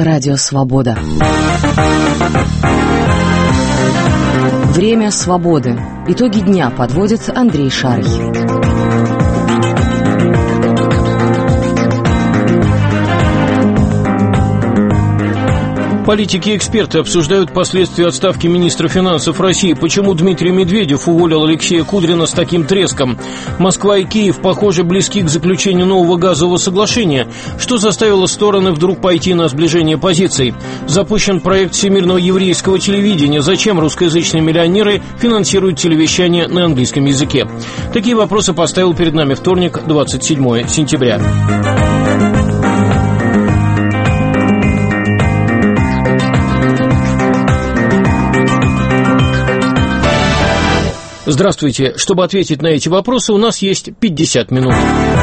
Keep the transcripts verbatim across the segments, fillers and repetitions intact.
Радио Свобода. Время свободы. Итоги дня подводит Андрей Шарый. Политики и эксперты обсуждают последствия отставки министра финансов России. Почему Дмитрий Медведев уволил Алексея Кудрина с таким треском? Москва и Киев, похоже, близки к заключению нового газового соглашения. Что заставило стороны вдруг пойти на сближение позиций? Запущен проект всемирного еврейского телевидения. Зачем русскоязычные миллионеры финансируют телевещание на английском языке? Такие вопросы поставил перед нами вторник, двадцать седьмое сентября. Здравствуйте. Чтобы ответить на эти вопросы, у нас есть пятьдесят минут.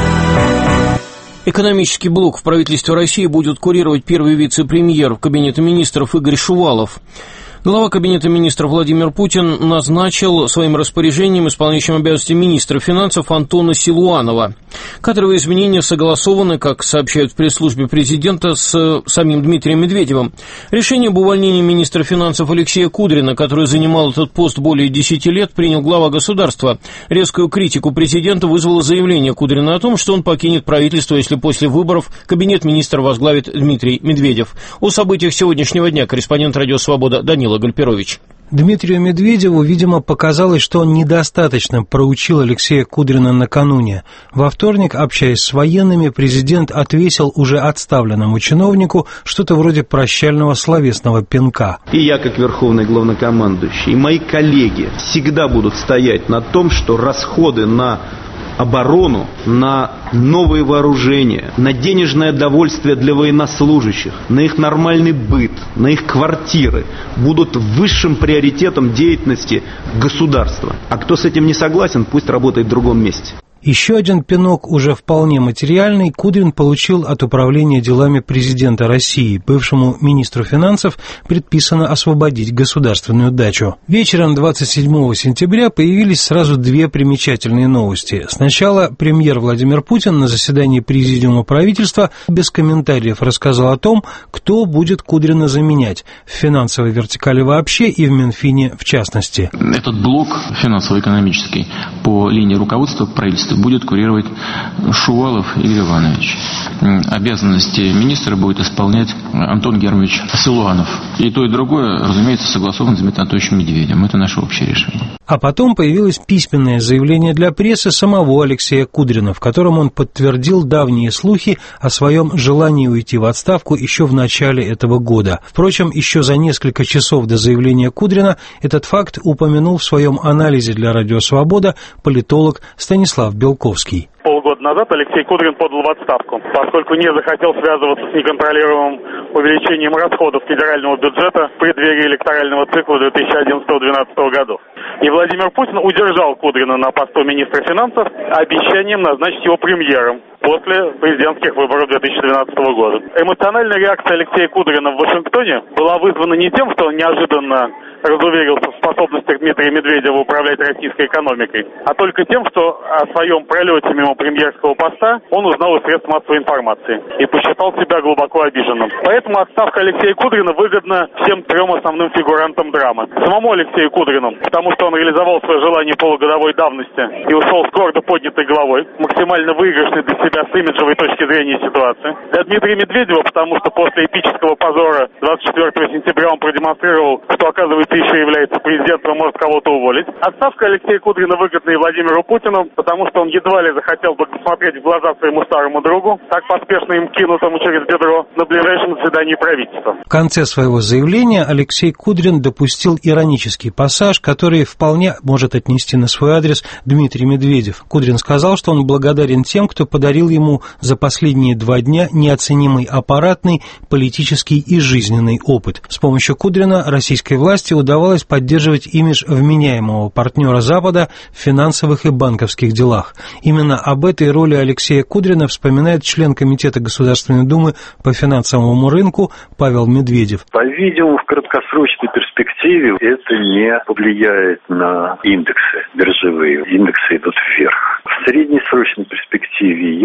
Экономический блок в правительстве России будет курировать первый вице-премьер Кабинета министров Игорь Шувалов. Глава Кабинета министров Владимир Путин назначил своим распоряжением исполняющим обязанности министра финансов Антона Силуанова. Кадровые изменения согласованы, как сообщают в пресс-службе президента, с самим Дмитрием Медведевым. Решение об увольнении министра финансов Алексея Кудрина, который занимал этот пост более десяти лет, принял глава государства. Резкую критику президента вызвало заявление Кудрина о том, что он покинет правительство, если после выборов Кабинет министров возглавит Дмитрий Медведев. О событиях сегодняшнего дня корреспондент «Радио Свобода» Данила Гальперович. Дмитрию Медведеву, видимо, показалось, что он недостаточно проучил Алексея Кудрина накануне. Во вторник, общаясь с военными, президент отвесил уже отставленному чиновнику что-то вроде прощального словесного пинка. И я, как верховный главнокомандующий, и мои коллеги всегда будут стоять на том, что расходы на оборону, на новые вооружения, на денежное довольствие для военнослужащих, на их нормальный быт, на их квартиры будут высшим приоритетом деятельности государства. А кто с этим не согласен, пусть работает в другом месте. Еще один пинок, уже вполне материальный, Кудрин получил от Управления делами президента России. Бывшему министру финансов предписано освободить государственную дачу. Вечером двадцать седьмого сентября появились сразу две примечательные новости. Сначала премьер Владимир Путин на заседании Президиума правительства без комментариев рассказал о том, кто будет Кудрина заменять в финансовой вертикали вообще и в Минфине в частности. Этот блок финансово-экономический по линии руководства правительства будет курировать Шувалов Игорь Иванович. Обязанности министра будет исполнять Антон Германович Силуанов. И то, и другое, разумеется, согласовано с Дмитрием Анатольевичем Медведевым. Это наше общее решение. А потом появилось письменное заявление для прессы самого Алексея Кудрина, в котором он подтвердил давние слухи о своем желании уйти в отставку еще в начале этого года. Впрочем, еще за несколько часов до заявления Кудрина этот факт упомянул в своем анализе для «Радио Свобода» политолог Станислав Белковский. Полгода назад Алексей Кудрин подал в отставку, поскольку не захотел связываться с неконтролируемым увеличением расходов федерального бюджета в преддверии электорального цикла две тысячи одиннадцатого — две тысячи двенадцатого годов. И Владимир Путин удержал Кудрина на посту министра финансов обещанием назначить его премьером после президентских выборов две тысячи двенадцатого года. Эмоциональная реакция Алексея Кудрина в Вашингтоне была вызвана не тем, что он неожиданно разуверился в способностях Дмитрия Медведева управлять российской экономикой, а только тем, что о своем пролете мимо премьерского поста он узнал из средств массовой информации и посчитал себя глубоко обиженным. Поэтому отставка Алексея Кудрина выгодна всем трем основным фигурантам драмы. Самому Алексею Кудрину, потому что он реализовал свое желание полугодовой давности и ушел с гордо поднятой головой, максимально выигрышной для себя с имиджевой точки зрения ситуации. Для Дмитрия Медведева, потому что после эпического позора двадцать четвёртого сентября он продемонстрировал, что, оказывается, еще является президентом и может кого-то уволить. Отставка Алексея Кудрина выгодна и Владимиру Путину, потому что он едва ли захотел бы посмотреть в глаза своему старому другу, так поспешно им кинутому через бедро, на ближайшем заседании правительства. В конце своего заявления Алексей Кудрин допустил иронический пассаж, который вполне может отнести на свой адрес Дмитрий Медведев. Кудрин сказал, что он благодарен тем, кто подарил ему за последние два дня неоценимый аппаратный, политический и жизненный опыт. С помощью Кудрина российской власти удавалось поддерживать имидж вменяемого партнера Запада в финансовых и банковских делах. Именно об этой роли Алексея Кудрина вспоминает член Комитета Государственной Думы по финансовому рынку Павел Медведев. По-видимому, в краткосрочной перспективе это не повлияет на индексы биржевые. Индексы идут вверх. В среднесрочной перспективе я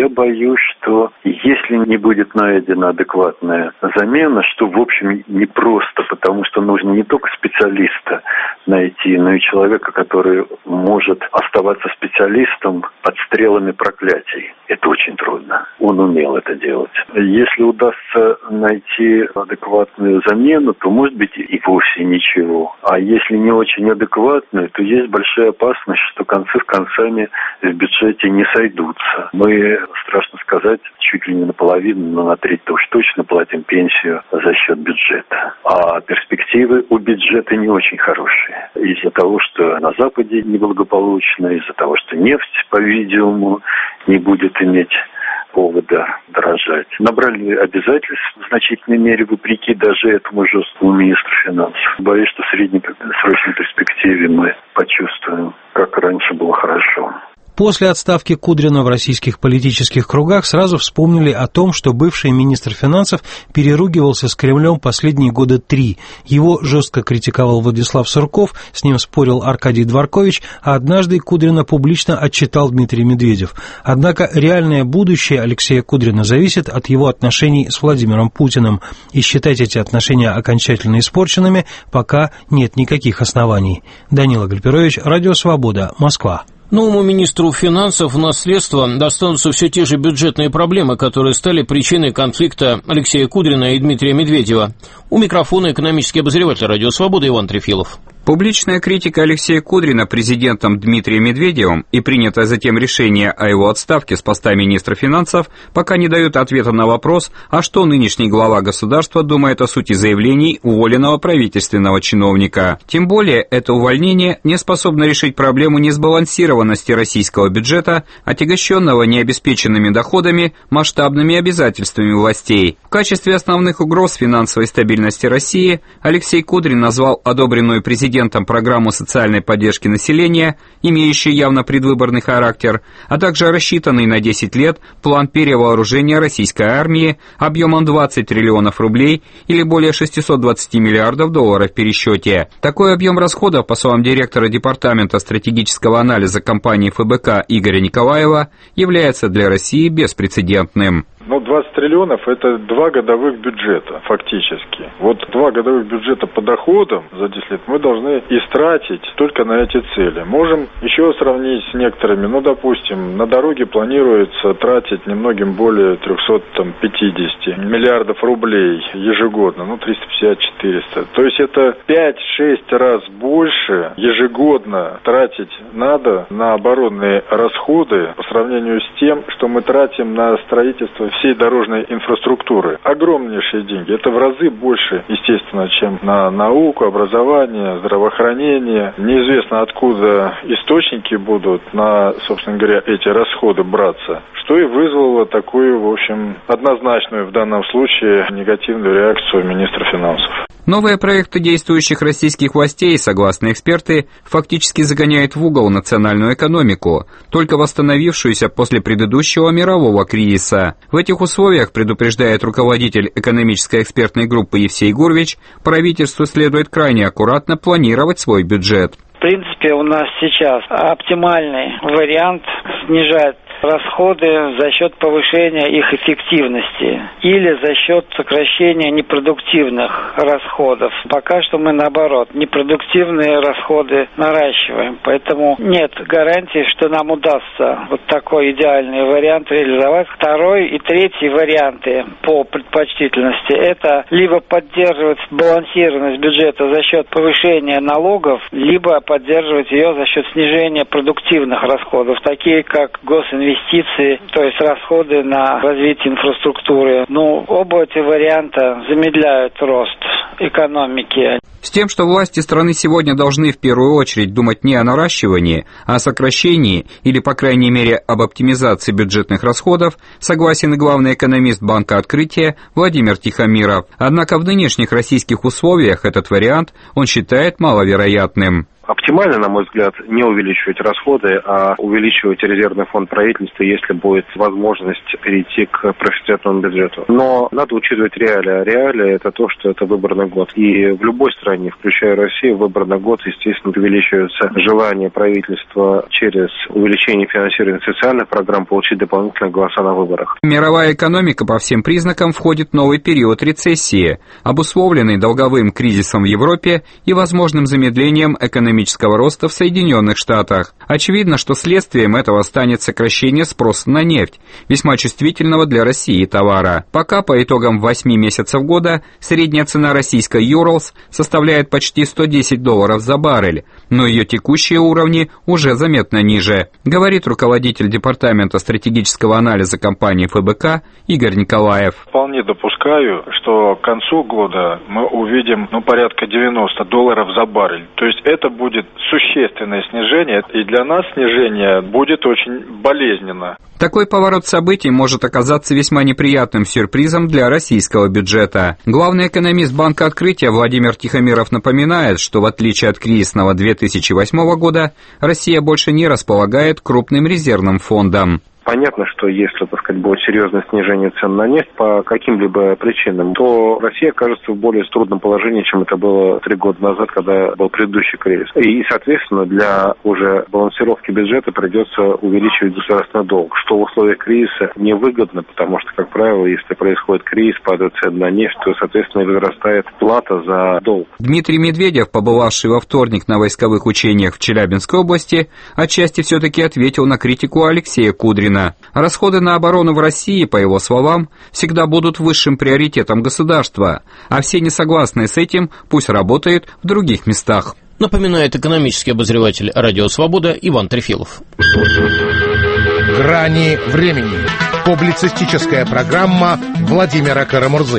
я боюсь, что если не будет найдена адекватная замена, что, в общем, непросто, потому что нужно не только специалиста найти, но и человека, который может оставаться специалистом под стрелами проклятий. Это очень трудно. Он умел это делать. Если удастся найти адекватную замену, то, может быть, и вовсе ничего. А если не очень адекватную, то есть большая опасность, что концы с концами в бюджете не сойдутся. Мы, страшно сказать, чуть ли не наполовину, но на треть-то уж точно платим пенсию за счет бюджета. А перспективы у бюджета не очень хорошие. Из-за того, что на Западе неблагополучно, из-за того, что нефть, по-видимому, не будет иметь повода дорожать. Набрали обязательств в значительной мере, вопреки даже этому жесткому министру финансов. Боюсь, что в среднесрочной перспективе мы почувствуем, как раньше было хорошо. После отставки Кудрина в российских политических кругах сразу вспомнили о том, что бывший министр финансов переругивался с Кремлем последние года три. Его жестко критиковал Владислав Сурков, с ним спорил Аркадий Дворкович, а однажды Кудрина публично отчитал Дмитрий Медведев. Однако реальное будущее Алексея Кудрина зависит от его отношений с Владимиром Путиным, и считать эти отношения окончательно испорченными пока нет никаких оснований. Данила Гальперович, Радио Свобода, Москва. Новому министру финансов в наследство достанутся все те же бюджетные проблемы, которые стали причиной конфликта Алексея Кудрина и Дмитрия Медведева. У микрофона экономический обозреватель Радио Свобода Иван Трефилов. Публичная критика Алексея Кудрина президентом Дмитрием Медведевым и принятое затем решение о его отставке с поста министра финансов пока не дают ответа на вопрос, а что нынешний глава государства думает о сути заявлений уволенного правительственного чиновника. Тем более, это увольнение не способно решить проблему несбалансированности российского бюджета, отягощенного необеспеченными доходами, масштабными обязательствами властей. В качестве основных угроз финансовой стабильности России Алексей Кудрин назвал одобренную президентом программу социальной поддержки населения, имеющую явно предвыборный характер, а также рассчитанный на десять лет план перевооружения российской армии объемом двадцать триллионов рублей или более шестьсот двадцать миллиардов долларов в пересчете. Такой объем расходов, по словам директора Департамента стратегического анализа компании эф бэ ка Игоря Николаева, является для России беспрецедентным. Ну, двадцать триллионов – это два годовых бюджета, фактически. Вот два годовых бюджета по доходам за десять лет мы должны истратить только на эти цели. Можем еще сравнить с некоторыми. Ну, допустим, на дороге планируется тратить немногим более триста пятьдесят миллиардов рублей ежегодно, ну, триста пятьдесят - четыреста. То есть это пять-шесть раз больше ежегодно тратить надо на оборонные расходы по сравнению с тем, что мы тратим на строительство всей дорожной инфраструктуры. Огромнейшие деньги. Это в разы больше, естественно, чем на науку, образование, здравоохранение. Неизвестно, откуда источники будут на, собственно говоря, эти расходы браться, что и вызвало такую, в общем, однозначную в данном случае негативную реакцию министра финансов. Новые проекты действующих российских властей, согласно эксперты, фактически загоняют в угол национальную экономику, только восстановившуюся после предыдущего мирового кризиса. В этих условиях, предупреждает руководитель экономической экспертной группы Евсей Гурвич, правительству следует крайне аккуратно планировать свой бюджет. В принципе, у нас сейчас оптимальный вариант снижать расходы за счет повышения их эффективности или за счет сокращения непродуктивных расходов. Пока что мы, наоборот, непродуктивные расходы наращиваем, поэтому нет гарантии, что нам удастся вот такой идеальный вариант реализовать. Второй и третий варианты по предпочтительности – это либо поддерживать сбалансированность бюджета за счет повышения налогов, либо поддерживать ее за счет снижения продуктивных расходов, такие как госинвестиции, инвестиции, то есть расходы на развитие инфраструктуры. Ну, оба эти варианта замедляют рост экономики. С тем, что власти страны сегодня должны в первую очередь думать не о наращивании, а о сокращении или, по крайней мере, об оптимизации бюджетных расходов, согласен и главный экономист Банка Открытия Владимир Тихомиров. Однако в нынешних российских условиях этот вариант он считает маловероятным. Оптимально, на мой взгляд, не увеличивать расходы, а увеличивать резервный фонд правительства, если будет возможность перейти к профицитному бюджету. Но надо учитывать реалии. А реалии – это то, что это выборный год. И в любой стране, включая Россию, в выборный год, естественно, увеличивается желание правительства через увеличение финансирования социальных программ получить дополнительные голоса на выборах. Мировая экономика по всем признакам входит в новый период рецессии, обусловленный долговым кризисом в Европе и возможным замедлением экономического роста в Соединенных Штатах. Очевидно, что следствием этого станет сокращение спроса на нефть, весьма чувствительного для России товара. Пока по итогам восьми месяцев года средняя цена российской Urals составляет почти сто десять долларов за баррель, но ее текущие уровни уже заметно ниже, говорит руководитель департамента стратегического анализа компании эф бэ ка Игорь Николаев. Вполне допускаю, что к концу года мы увидим ну, порядка девяносто долларов за баррель. То есть это будет существенное снижение, и для нас снижение будет очень болезненно. Такой поворот событий может оказаться весьма неприятным сюрпризом для российского бюджета. Главный экономист Банка Открытия Владимир Тихомиров напоминает, что в отличие от кризисного две тысячи восьмого года, Россия больше не располагает крупным резервным фондом. Понятно, что если, так сказать, будет серьезное снижение цен на нефть по каким-либо причинам, то Россия окажется в более трудном положении, чем это было три года назад, когда был предыдущий кризис. И, соответственно, для уже балансировки бюджета придется увеличивать государственный долг, что в условиях кризиса невыгодно, потому что, как правило, если происходит кризис, падают цены на нефть, то, соответственно, возрастает плата за долг. Дмитрий Медведев, побывавший во вторник на войсковых учениях в Челябинской области, отчасти все-таки ответил на критику Алексея Кудрина. Расходы на оборону в России, по его словам, всегда будут высшим приоритетом государства, а все несогласные с этим пусть работают в других местах. Напоминает экономический обозреватель «Радио Свобода» Иван Трефилов. «Грани времени». Публицистическая программа Владимира Карамурзы.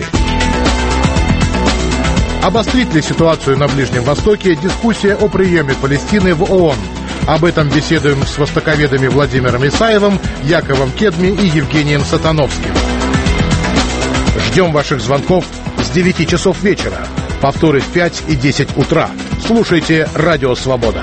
Обострит ли ситуацию на Ближнем Востоке дискуссия о приеме Палестины в ООН? Об этом беседуем с востоковедами Владимиром Исаевым, Яковом Кедми и Евгением Сатановским. Ждем ваших звонков с девяти часов вечера. Повторы в пять и десять утра. Слушайте «Радио Свобода».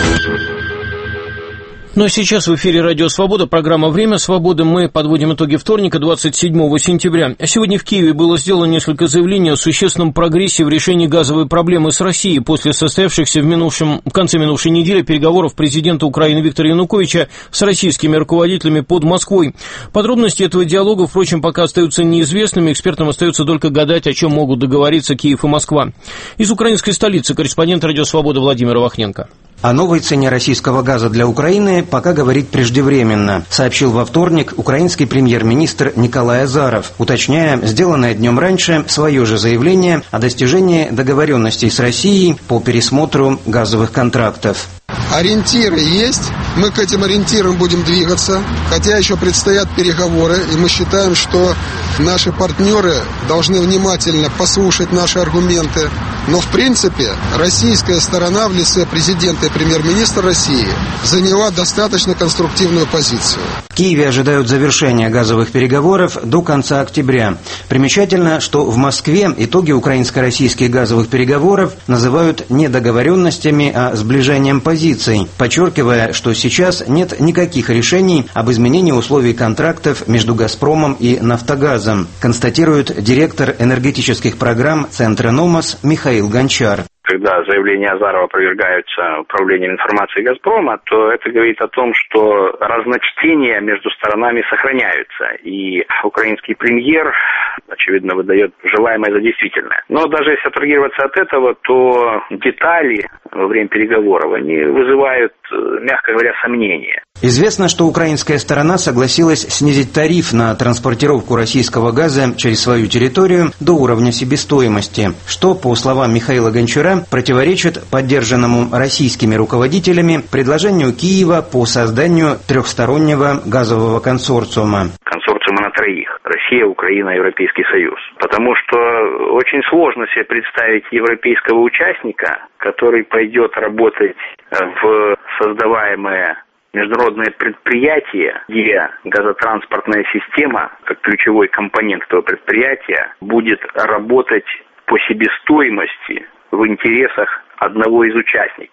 Ну а сейчас в эфире «Радио Свобода», программа «Время свободы». Мы подводим итоги вторника, двадцать седьмого сентября. Сегодня в Киеве было сделано несколько заявлений о существенном прогрессе в решении газовой проблемы с Россией после состоявшихся в, минувшем, в конце минувшей недели переговоров президента Украины Виктора Януковича с российскими руководителями под Москвой. Подробности этого диалога, впрочем, пока остаются неизвестными. Экспертам остается только гадать, о чем могут договориться Киев и Москва. Из украинской столицы корреспондент «Радио Свобода» Владимир Вахненко. О новой цене российского газа для Украины пока говорить преждевременно, сообщил во вторник украинский премьер-министр Николай Азаров, уточняя сделанное днем раньше свое же заявление о достижении договоренностей с Россией по пересмотру газовых контрактов. Ориентиры есть, мы к этим ориентирам будем двигаться, хотя еще предстоят переговоры, и мы считаем, что наши партнеры должны внимательно послушать наши аргументы. Но в принципе российская сторона в лице президента и премьер-министра России заняла достаточно конструктивную позицию. В Киеве ожидают завершения газовых переговоров до конца октября. Примечательно, что в Москве итоги украинско-российских газовых переговоров называют не договоренностями, а сближением позиций, подчеркивая, что сейчас нет никаких решений об изменении условий контрактов между «Газпромом» и «Нафтогазом», констатирует директор энергетических программ Центра «Номос» Михаил Гончар. Когда заявления Азарова опровергаются управлением информации «Газпрома», то это говорит о том, что разночтения между сторонами сохраняются. И украинский премьер, очевидно, выдает желаемое за действительное. Но даже если абстрагироваться от этого, то детали во время переговоров, они вызывают, мягко говоря, сомнения. Известно, что украинская сторона согласилась снизить тариф на транспортировку российского газа через свою территорию до уровня себестоимости, что, по словам Михаила Гончара, противоречит поддержанному российскими руководителями предложению Киева по созданию трехстороннего газового консорциума. Консорциума на троих. Россия, Украина, Европейский Союз. Потому что очень сложно себе представить европейского участника, который пойдет работать в создаваемое международное предприятие, где газотранспортная система, как ключевой компонент этого предприятия, будет работать по себестоимости в интересах одного из участников.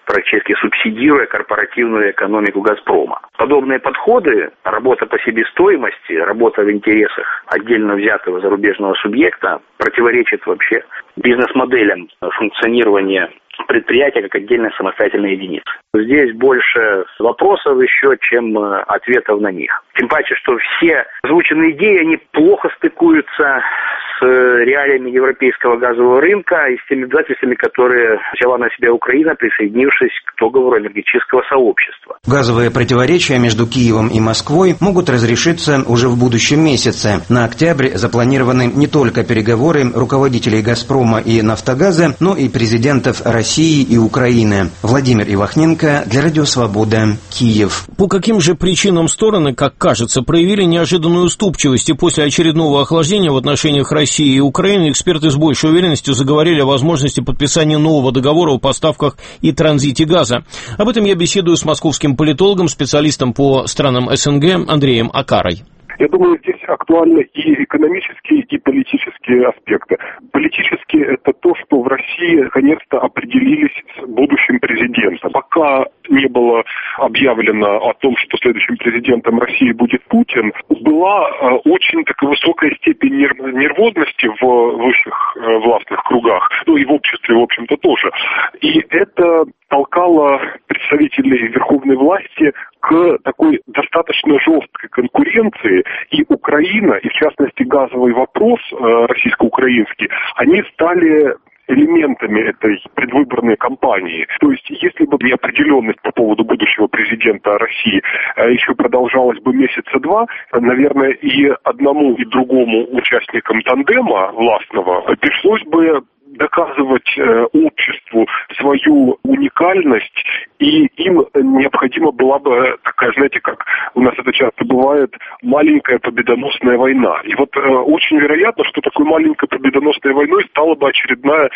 практически субсидируя корпоративную экономику «Газпрома». Подобные подходы, работа по себестоимости, работа в интересах отдельно взятого зарубежного субъекта противоречит вообще бизнес-моделям функционирования предприятия как отдельной самостоятельной единицы. Здесь больше вопросов еще, чем ответов на них. Тем паче, что все озвученные идеи, они плохо стыкуются с реалиями европейского газового рынка и с теми обязательствами, которые взяла на себя Украина, присоединившись к договору энергетического сообщества. Газовые противоречия между Киевом и Москвой могут разрешиться уже в будущем месяце. На октябрь запланированы не только переговоры руководителей «Газпрома» и «Нафтогаза», но и президентов России и Украины. Владимир Ивахненко для Радио Свобода, Киев. По каким же причинам стороны, как кажется, проявили неожиданную уступчивость, и после очередного охлаждения в отношениях России и Украины эксперты с большей уверенностью заговорили о возможности подписания нового договора о поставках и транзите газа. Об этом я беседую с московским политологом, специалистом по странам СНГ Андреем Акарой. Я думаю, здесь актуальны и экономические, и политические аспекты. Политические – это то, что в России наконец-то определились с будущим президентом. Пока не было объявлено о том, что следующим президентом России будет Путин, была очень такая высокая степень нервозности в высших властных кругах, ну и в обществе, в общем-то, тоже. И это толкало представителей верховной власти к такой достаточно жесткой конкуренции, и Украина, и в частности газовый вопрос э, российско-украинский, они стали элементами этой предвыборной кампании. То есть, если бы неопределенность по поводу будущего президента России э, еще продолжалась бы месяца два, наверное, и одному, и другому участникам тандема властного пришлось бы доказывать э, обществу свою уникальность, и им необходима была бы такая, знаете, как у нас это часто бывает, маленькая победоносная война. И вот э, очень вероятно, что такой маленькой победоносной войной стала бы очередная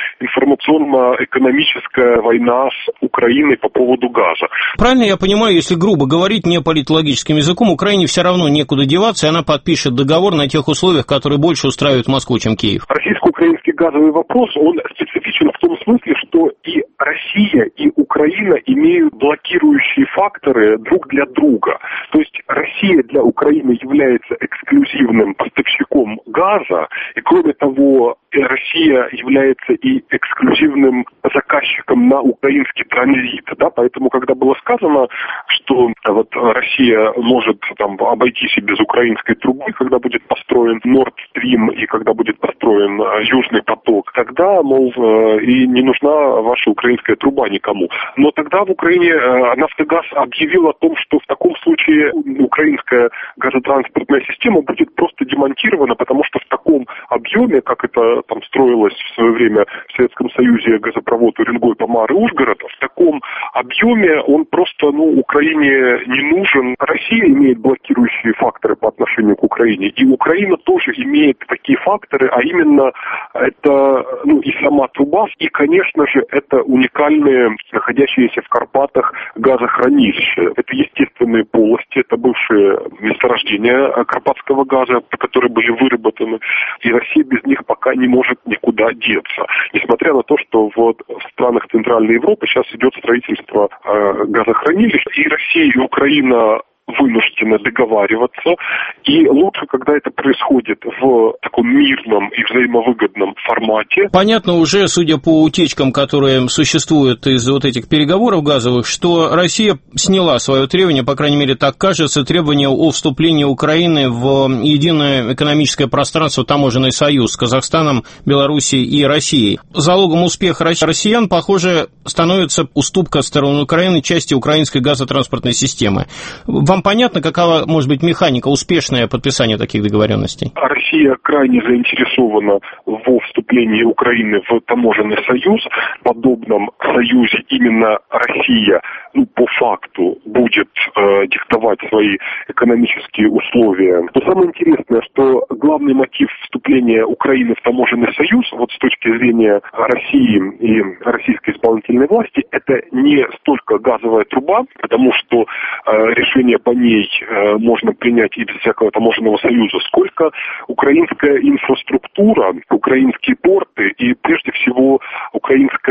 информационно-экономическая война с Украиной по поводу газа. Правильно я понимаю, если грубо говорить, не политологическим языком, Украине все равно некуда деваться, и она подпишет договор на тех условиях, которые больше устраивают Москву, чем Киев? Российско-украинский газовый вопрос, он специфичен в том смысле, что и Россия, и Украина имеют блокирующие факторы друг для друга. То есть Россия для Украины является эксклюзивным поставщиком газа, и кроме того, Россия является и эксклюзивным заказчиком на украинский транзит, да, поэтому, когда было сказано, что вот Россия может там обойтись и без украинской трубы, когда будет построен Nord Stream и когда будет построен Южный поток, тогда, мол, и не нужна ваша украинская труба никому. Но тогда в Украине Нафтогаз объявил о том, что в таком случае украинская газотранспортная система будет просто демонтирована, потому что в таком объеме, как это там строилось в свое время в Советском Союзе газопровод Уренгой, Помар и Ужгород, в таком объеме он просто, ну, Украине не нужен. Россия имеет блокирующие факторы по отношению к Украине, и Украина тоже имеет такие факторы, а именно это, ну, и сама труба, и, конечно же, это уникальные, находящиеся в Карпатах газохранилища. Это естественные полости, это бывшие месторождения карпатского газа, которые были выработаны, и Россия без них пока не может никуда деться. Несмотря на то, что вот в странах Центральной Европы сейчас идет строительство э, газохранилищ, и Россия, и Украина вынуждены договариваться, и лучше, когда это происходит в таком мирном и взаимовыгодном формате. Понятно уже, судя по утечкам, которые существуют из вот этих переговоров газовых, что Россия сняла свое требование, по крайней мере, так кажется, требование о вступлении Украины в единое экономическое пространство, таможенный союз с Казахстаном, Белоруссией и Россией. Залогом успеха россиян, похоже, становится уступка стороны Украины части украинской газотранспортной системы. Вам понятно, какова может быть механика, успешное подписание таких договоренностей? Россия крайне заинтересована во вступлении Украины в таможенный союз. В подобном союзе именно Россия, ну, по факту будет э, диктовать свои экономические условия. Но самое интересное, что главный мотив вступления Украины в таможенный союз, вот с точки зрения России и российской исполнительной власти, это не столько газовая труба, потому что э, решение по ней э, можно принять и без всякого таможенного союза, сколько украинская инфраструктура, украинские порты и, прежде всего, украинская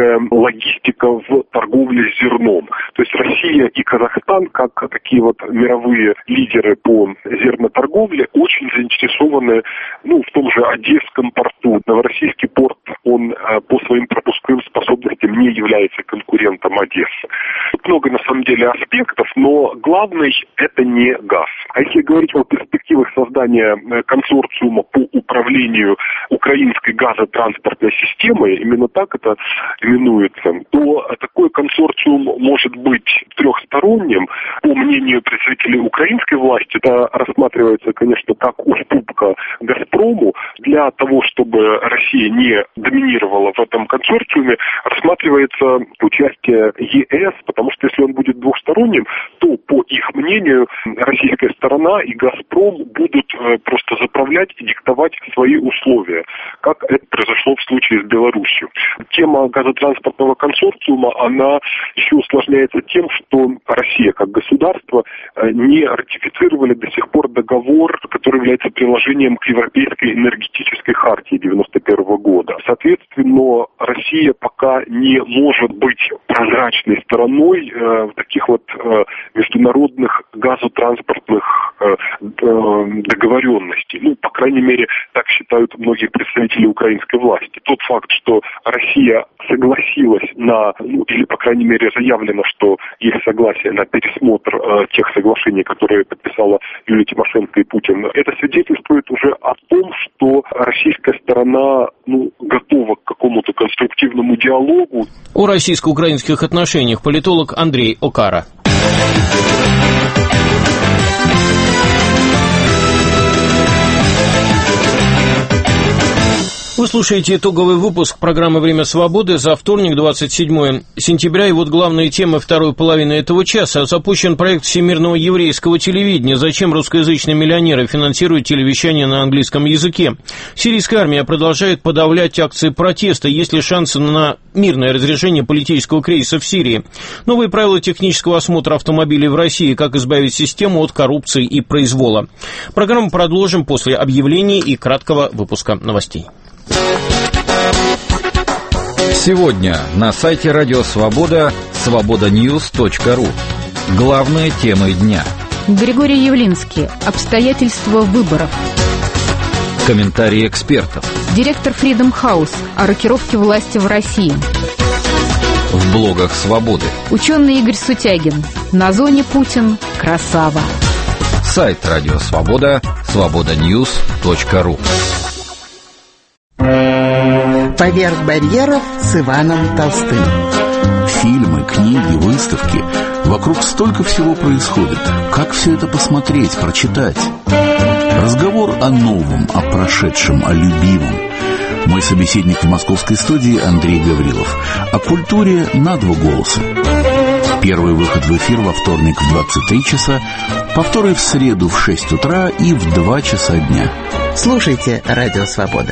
сложная логистика в торговле с зерном. То есть Россия и Казахстан, как такие вот мировые лидеры по зерноторговле, очень заинтересованы, ну, в том же Одесском порту. Новороссийский порт, он по своим пропускным способностям не является конкурентом Одессы. Тут много, на самом деле, аспектов, но главный – это не газ. А если говорить о перспективах создания консорциума по управлению украинской газотранспортной системой, именно так это именуется, то такой консорциум может быть трехсторонним. По мнению представителей украинской власти, это рассматривается, конечно, как уступка «Газпрому». Для того, чтобы Россия не доминировала в этом консорциуме, рассматривается участие ЕС, потому что если он будет двухсторонним, то, по их мнению, российская сторона и «Газпром» будут просто заправлять и диктовать свои условия, как это произошло в случае с Беларусью. Тема газотранспортного консорциума, она еще усложняется тем, что Россия как государство не ратифицировали до сих пор договор, который является приложением к Европейской энергетической хартии девяносто первого года. Соответственно, Россия пока не может быть прозрачной стороной э, в таких вот э, международных газотранспортных э, договоренностей. Ну, по крайней мере, так считают многие представители украинской власти. Тот факт, что Россия согласилась на, ну, или, по крайней мере, заявлено, что есть согласие на пересмотр э, тех соглашений, которые подписала Юлия Тимошенко и Путин, это свидетельствует уже о том, что российская сторона, ну, готова к какому-то конструктивному диалогу. О российско-украинских отношениях политолог Андрей Окара. Вы слушаете итоговый выпуск программы «Время свободы» за вторник, двадцать седьмое сентября. И вот главные темы второй половины этого часа. Запущен проект всемирного еврейского телевидения. Зачем русскоязычные миллионеры финансируют телевещание на английском языке? Сирийская армия продолжает подавлять акции протеста. Есть ли шансы на мирное разрешение политического кризиса в Сирии? Новые правила технического осмотра автомобилей в России. Как избавить систему от коррупции и произвола. Программу продолжим после объявлений и краткого выпуска новостей. Сегодня на сайте Радио Свобода свобода ньюс точка ру. Главные темы дня. Григорий Явлинский. Обстоятельства выборов. Комментарии экспертов. Директор Freedom House. О рокировке власти в России. В блогах Свободы. Ученый Игорь Сутягин. На зоне Путин. Красава. Сайт Радио Свобода свобода ньюс точка ру. «Поверх барьеров» с Иваном Толстым. Фильмы, книги, выставки. Вокруг столько всего происходит. Как все это посмотреть, прочитать? Разговор о новом, о прошедшем, о любимом. Мой собеседник в московской студии Андрей Гаврилов. О культуре на два голоса. Первый выход в эфир во вторник в двадцать три часа, повторы в среду в шесть утра и в два часа дня. Слушайте «Радио Свобода».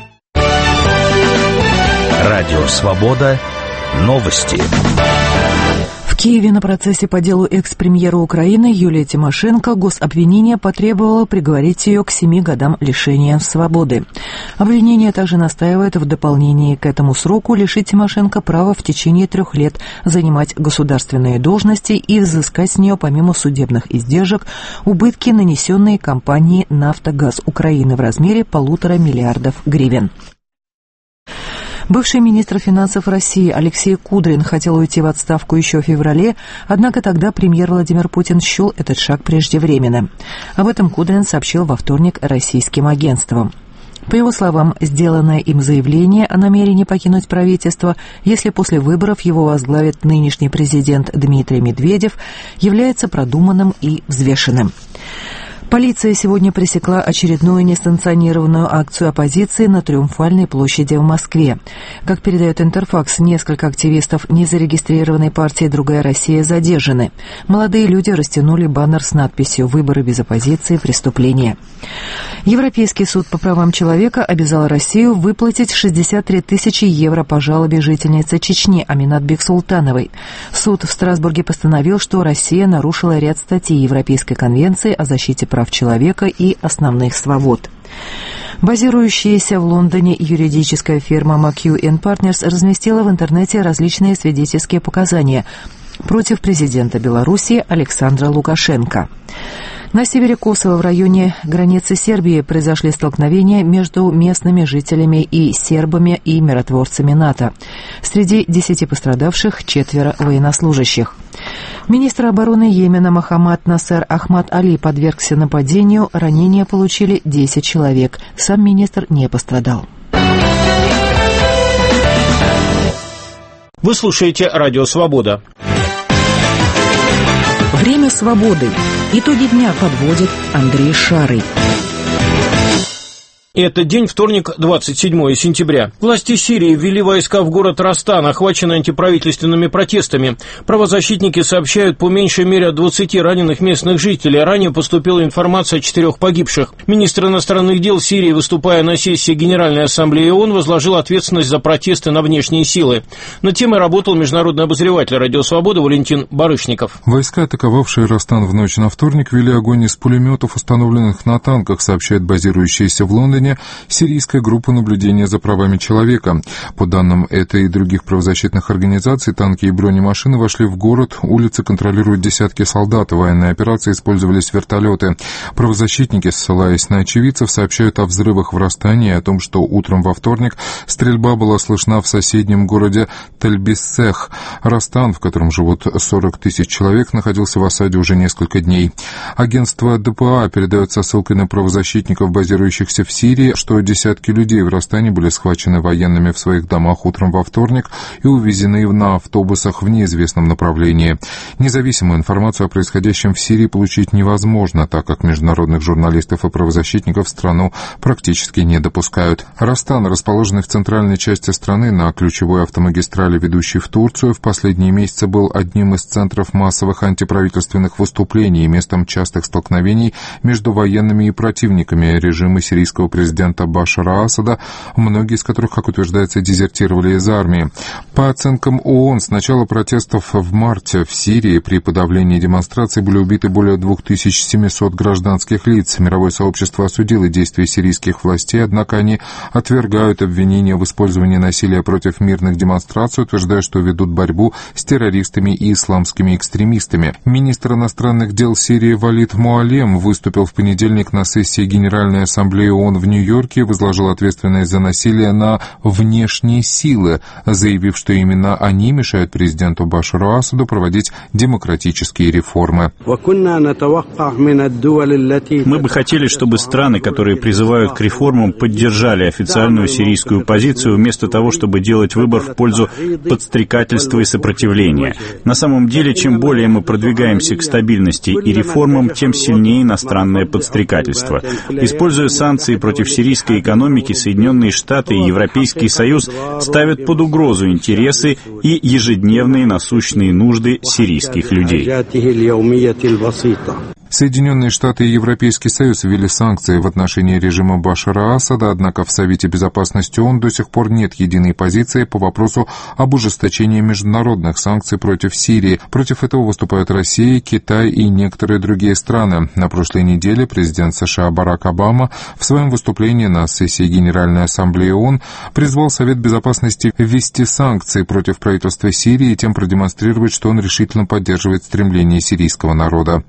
Радио «Свобода». Новости. В Киеве на процессе по делу экс-премьера Украины Юлии Тимошенко гособвинение потребовало приговорить ее к семи годам лишения свободы. Обвинение также настаивает в дополнении к этому сроку лишить Тимошенко права в течение трех лет занимать государственные должности и взыскать с нее, помимо судебных издержек, убытки, нанесенные компании «Нафтогаз Украины» в размере полутора миллиардов гривен. Бывший министр финансов России Алексей Кудрин хотел уйти в отставку еще в феврале, однако тогда премьер Владимир Путин счел этот шаг преждевременным. Об этом Кудрин сообщил во вторник российским агентствам. По его словам, сделанное им заявление о намерении покинуть правительство, если после выборов его возглавит нынешний президент Дмитрий Медведев, является продуманным и взвешенным. Полиция сегодня пресекла очередную несанкционированную акцию оппозиции на Триумфальной площади в Москве. Как передает Интерфакс, несколько активистов незарегистрированной партии «Другая Россия» задержаны. Молодые люди растянули баннер с надписью «Выборы без оппозиции. Преступление». Европейский суд по правам человека обязал Россию выплатить шестьдесят три тысячи евро по жалобе жительницы Чечни Аминат Бексултановой. Суд в Страсбурге постановил, что Россия нарушила ряд статей Европейской конвенции о защите прав человека и основных свобод. Базирующаяся в Лондоне юридическая фирма Макью энд Партнерс разместила в интернете различные свидетельские показания против президента Беларуси Александра Лукашенко. На севере Косово, в районе границы Сербии, произошли столкновения между местными жителями и сербами и миротворцами НАТО. Среди десяти пострадавших четверо военнослужащих. Министр обороны Йемена Мохаммад Насер Ахмад Али подвергся нападению, ранения получили десять человек. Сам министр не пострадал. Вы слушаете «Радио Свобода». Время свободы. Итоги дня подводит Андрей Шарый. Это день вторник, двадцать седьмое сентября. Власти Сирии ввели войска в город Растан, охваченный антиправительственными протестами. Правозащитники сообщают по меньшей мере о двадцати раненых местных жителей. Ранее поступила информация о четырех погибших. Министр иностранных дел Сирии, выступая на сессии Генеральной Ассамблеи ООН, возложил ответственность за протесты на внешние силы. Над темой работал международный обозреватель «Радио Свобода» Валентин Барышников. Войска, атаковавшие Растан в ночь на вторник, вели огонь из пулеметов, установленных на танках, сообщает базирующаяся в Лондоне сирийская группа наблюдения за правами человека. По данным этой и других правозащитных организаций, танки и бронемашины вошли в город, улицы контролируют десятки солдат, в военной операции использовались вертолеты. Правозащитники, ссылаясь на очевидцев, сообщают о взрывах в Растане и о том, что утром во вторник стрельба была слышна в соседнем городе Тельбиссех. Растан, в котором живут сорок тысяч человек, находился в осаде уже несколько дней. Агентство ДПА передает со ссылкой на правозащитников, базирующихся в Сирии, что десятки людей в Растане были схвачены военными в своих домах утром во вторник и увезены на автобусах в неизвестном направлении. Независимую информацию о происходящем в Сирии получить невозможно, так как международных журналистов и правозащитников в страну практически не допускают. Растан, расположенный в центральной части страны на ключевой автомагистрали, ведущей в Турцию, в последние месяцы был одним из центров массовых антиправительственных выступлений и местом частых столкновений между военными и противниками режима сирийского президента президента Башара Асада, многие из которых, как утверждается, дезертировали из армии. По оценкам ООН, с начала протестов в марте в Сирии при подавлении демонстраций были убиты более две тысячи семьсот гражданских лиц. Мировое сообщество осудило действия сирийских властей, однако они отвергают обвинения в использовании насилия против мирных демонстраций, утверждая, что ведут борьбу с террористами и исламскими экстремистами. Министр иностранных дел Сирии Валид Муалем выступил в понедельник на сессии Генеральной Ассамблеи ООН в Нью-Йорке и возложил ответственность за насилие на внешние силы, заявив, что именно они мешают президенту Башару Асаду проводить демократические реформы. Мы бы хотели, чтобы страны, которые призывают к реформам, поддержали официальную сирийскую позицию, вместо того, чтобы делать выбор в пользу подстрекательства и сопротивления. На самом деле, чем более мы продвигаемся к стабильности и реформам, тем сильнее иностранное подстрекательство. Используя санкции против сирийской экономики, Соединенные Штаты и Европейский Союз ставят под угрозу интересы и ежедневные насущные нужды сирийских людей. Соединенные Штаты и Европейский Союз ввели санкции в отношении режима Башара Асада, однако в Совете Безопасности ООН до сих пор нет единой позиции по вопросу об ужесточении международных санкций против Сирии. Против этого выступают Россия, Китай и некоторые другие страны. На прошлой неделе президент США Барак Обама в своем выступлении на сессии Генеральной Ассамблеи ООН призвал Совет Безопасности ввести санкции против правительства Сирии и тем продемонстрировать, что он решительно поддерживает стремление сирийского народа.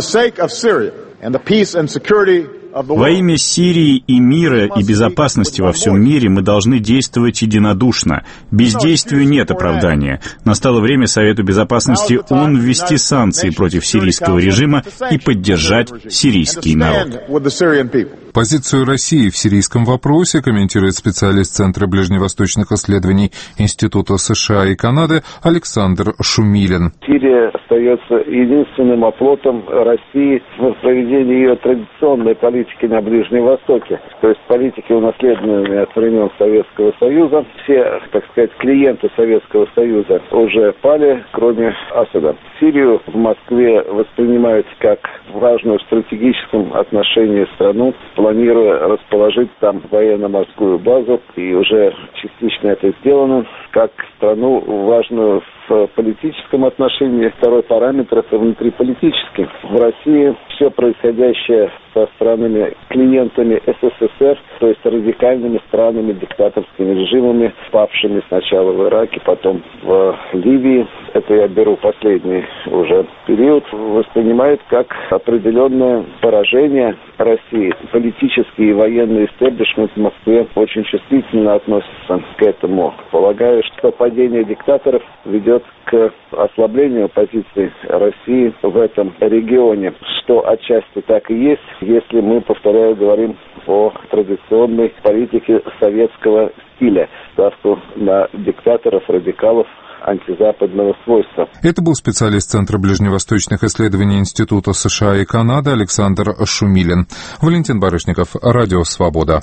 Во имя Сирии и мира и безопасности во всем мире мы должны действовать единодушно. Бездействию нет оправдания. Настало время Совету Безопасности ООН ввести санкции против сирийского режима и поддержать сирийский народ. Позицию России в сирийском вопросе комментирует специалист Центра ближневосточных исследований Института США и Канады Александр Шумилин. Сирия остается единственным оплотом России в проведении ее традиционной политики на Ближнем Востоке. То есть политики, унаследованные от времен Советского Союза. Все, так сказать, клиенты Советского Союза уже пали, кроме Асада. Сирию в Москве воспринимают как важную в стратегическом отношении страну, планируя расположить там военно-морскую базу, и уже частично это сделано, как страну важную в политическом отношении. Второй параметр – это внутриполитический. В России все происходящее со странами, клиентами СССР, то есть радикальными странами, диктаторскими режимами, павшими сначала в Ираке, потом в Ливии, это я беру последний уже период, воспринимают как определенное поражение России. Политический и военный истеблишмент в Москве очень чувствительно относится к этому. Полагаю, что падение диктаторов ведет к ослаблению позиций России в этом регионе, что отчасти так и есть, если мы, повторяю, говорим о традиционной политике советского стиля, ставку на диктаторов, радикалов, антизападного свойства. Это был специалист Центра ближневосточных исследований Института США и Канады Александр Шумилин. Валентин Барышников, Радио Свобода.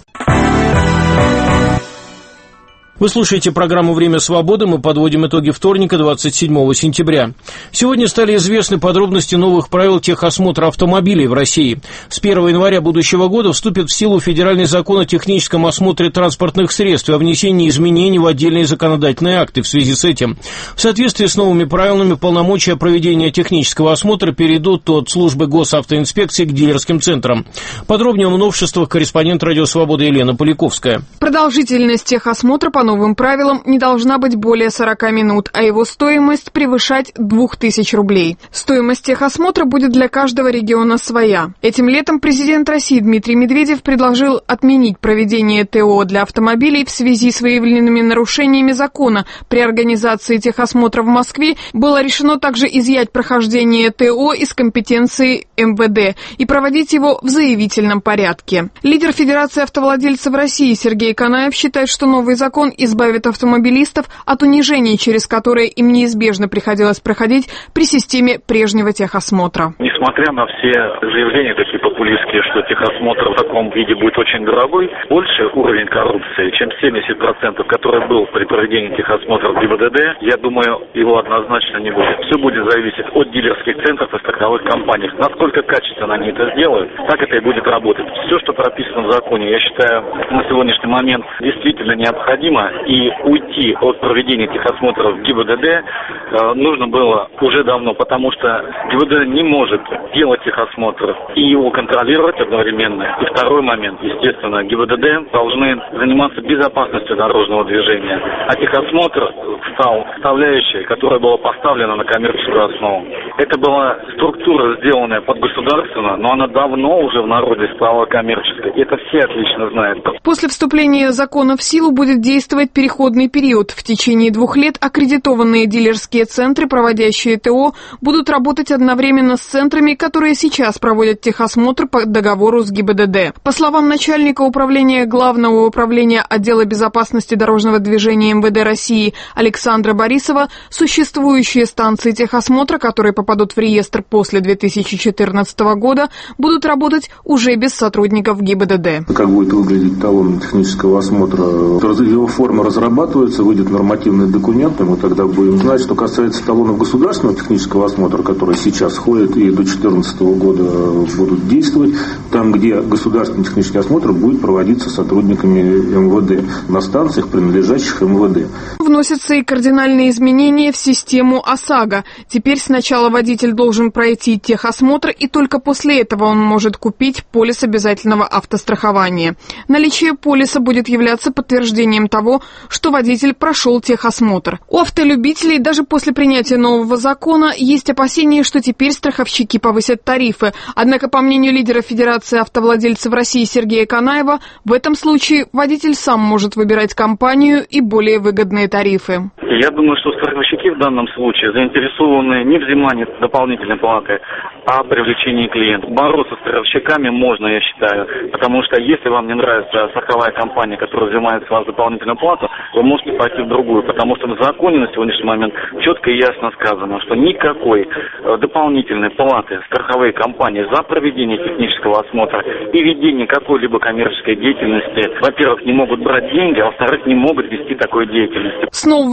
Вы слушаете программу «Время свободы». Мы подводим итоги вторника, двадцать седьмого сентября. Сегодня стали известны подробности новых правил техосмотра автомобилей в России. С первого января будущего года вступит в силу федеральный закон о техническом осмотре транспортных средств и о внесении изменений в отдельные законодательные акты в связи с этим. В соответствии с новыми правилами полномочия проведения технического осмотра перейдут от службы госавтоинспекции к дилерским центрам. Подробнее о новшествах корреспондент «Радио Свобода» Елена Поляковская. Продолжительность техосмотра по новым правилам не должна быть более сорока минут, а его стоимость превышать двух тысяч рублей. Стоимость техосмотра будет для каждого региона своя. Этим летом президент России Дмитрий Медведев предложил отменить проведение ТО для автомобилей в связи с выявленными нарушениями закона. При организации техосмотра в Москве было решено также изъять прохождение ТО из компетенции эм вэ дэ и проводить его в заявительном порядке. Лидер Федерации автовладельцев России Сергей Канаев считает, что новый закон избавит автомобилистов от унижений, через которые им неизбежно приходилось проходить при системе прежнего техосмотра. Несмотря на все заявления такие популистские, что техосмотр в таком виде будет очень дорогой, больше уровень коррупции, чем семьдесят процентов, который был при проведении техосмотра в гэ и бэ дэ дэ, я думаю, его однозначно не будет. Все будет зависеть от дилерских центров и страховых компаний. Насколько качественно они это сделают, так это и будет работать. Все, что прописано в законе, я считаю, на сегодняшний момент действительно необходимо. И уйти от проведения техосмотров в гэ и бэ дэ дэ э, нужно было уже давно, потому что гэ и бэ дэ не может делать техосмотр и его контролировать одновременно. И второй момент, естественно, гэ и бэ дэ дэ должны заниматься безопасностью дорожного движения. А техосмотр стал составляющей, которая была поставлена на коммерческую основу. Это была структура, сделанная под государственно, но она давно уже в народе стала коммерческой. И это все отлично знают. После вступления закона в силу будет действовать переходный период. В течение двух лет аккредитованные дилерские центры, проводящие ТО, будут работать одновременно с центрами, которые сейчас проводят техосмотр по договору с гэ и бэ дэ дэ. По словам начальника управления Главного управления отдела безопасности дорожного движения эм вэ дэ России Александра Борисова, существующие станции техосмотра, которые попадут в реестр после две тысячи четырнадцатого года, будут работать уже без сотрудников гэ и бэ дэ дэ. Как будет выглядеть талон технического осмотра? Его форма разрабатывается, выйдет нормативный документ, и мы тогда будем знать. Что касается талонов государственного технического осмотра, которые сейчас ходят и до две тысячи четырнадцатого года будут действовать, там, где государственный технический осмотр будет проводиться сотрудниками эм вэ дэ на станциях, принадлежащих эм вэ дэ. Вносятся и кардинальные изменения в систему ОСАГО. Теперь сначала водитель должен пройти техосмотр, и только после этого он может купить полис обязательного автострахования. Наличие полиса будет являться подтверждением того, что водитель прошел техосмотр. У автолюбителей даже после принятия нового закона есть опасения, что теперь страховщики повысят тарифы. Однако, по мнению лидера Федерации автовладельцев России Сергея Канаева, в этом случае водитель сам может выбирать компанию и более выгодные тарифы. Я думаю, что страховщики в данном случае заинтересованы не в взимании дополнительной платы, а привлечении клиентов. Бороться с страховщиками можно, я считаю, потому что если вам не нравится страховая компания, которая взимает с вас дополнительную плату, вы можете пойти в другую, потому что в законе на сегодняшний момент четко и ясно сказано, что никакой дополнительной платы страховые компании за проведение технического осмотра и ведение какой-либо коммерческой деятельности, во-первых, не могут брать деньги, а во-вторых, не могут вести такой деятельности. С нового